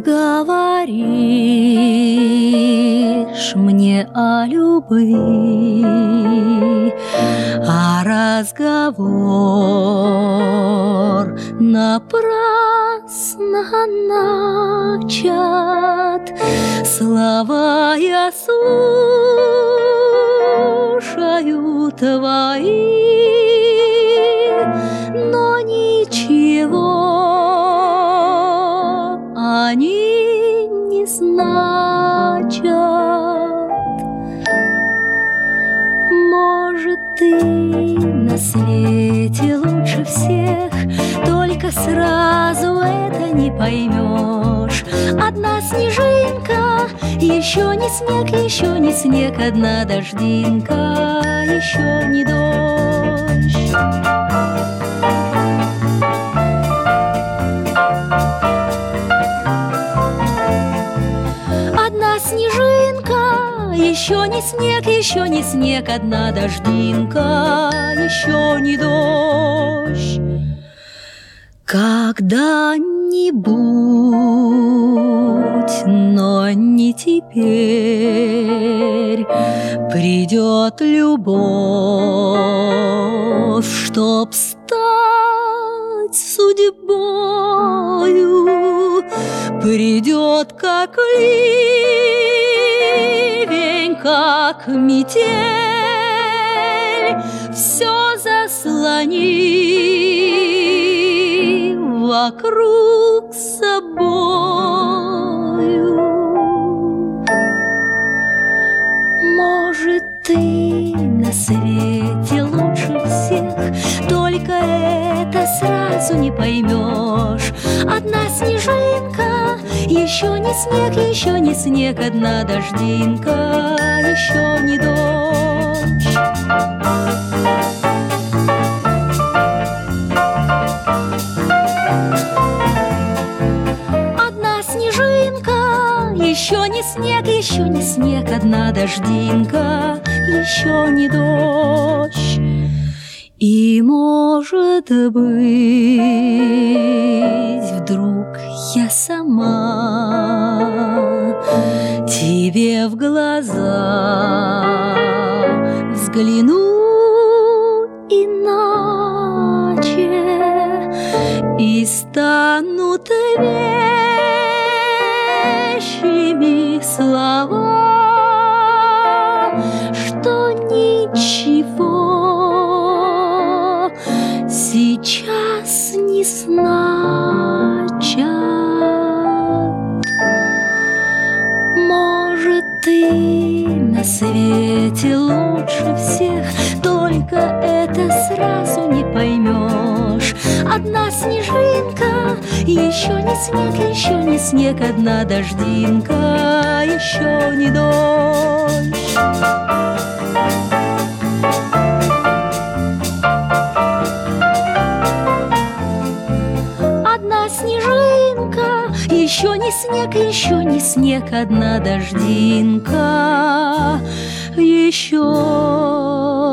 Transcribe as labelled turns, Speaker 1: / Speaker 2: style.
Speaker 1: говоришь мне о любви, а разговор напрасно начат. Слова я слушаю твои, но ничего они не значат. Может, ты на свете лучше всех, только сразу это не поймешь. Одна снежинка, еще не снег, еще не снег, одна дождинка, еще не дождь. Одна снежинка, еще не снег, еще не снег, одна дождинка, еще не дождь. Когда-нибудь, но не теперь, придет любовь, чтоб стать судьбою. Придет как ливень, как метель, все заслонит вокруг собою. Может, ты на свете лучше всех, только это сразу не поймешь. Одна снежинка, еще не снег, еще не снег, одна дождинка, еще не дождь. Еще не снег, еще не снег, одна дождинка, еще не дождь. И, может быть, вдруг я сама тебе в глаза взгляну иначе и стану вещими слова, что ничего сейчас не значат. Может, ты на свете лучше всех, только это сразу не поймешь. Одна снежинка, еще не снег, еще не снег, одна дождинка, еще не дождь. Одна снежинка, еще не снег, еще не снег, одна дождинка, еще